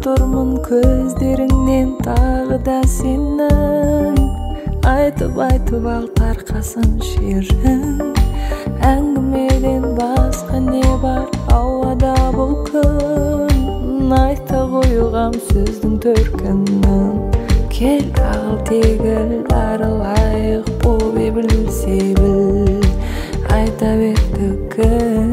турмун көздөрүңнен тагы да сенің айтып ал таркасын шерің әңгімеден басқа не бар ауада бұл күн айта коюгам сөздің төркінін кел ағыл тегіл арылайық бола білсе біл айта бер түгіл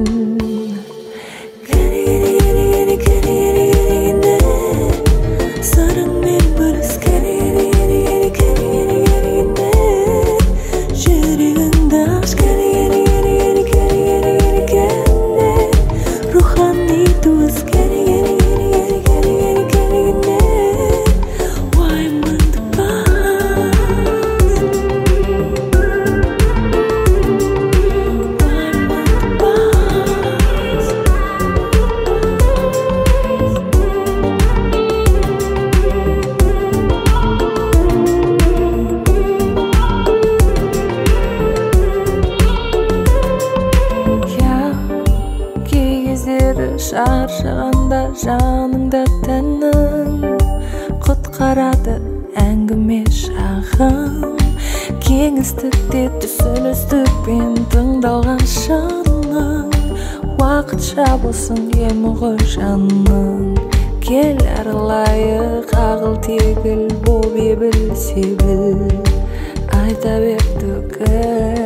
шаршағанда жаныңда тәнің құтқарады әңгіме шағым кеңістікте түсіністікпен тыңдалған шының уақытша болсын емі ғой жаның кел арылайық ағыл тегіл бола білсе біл айта бер түгіл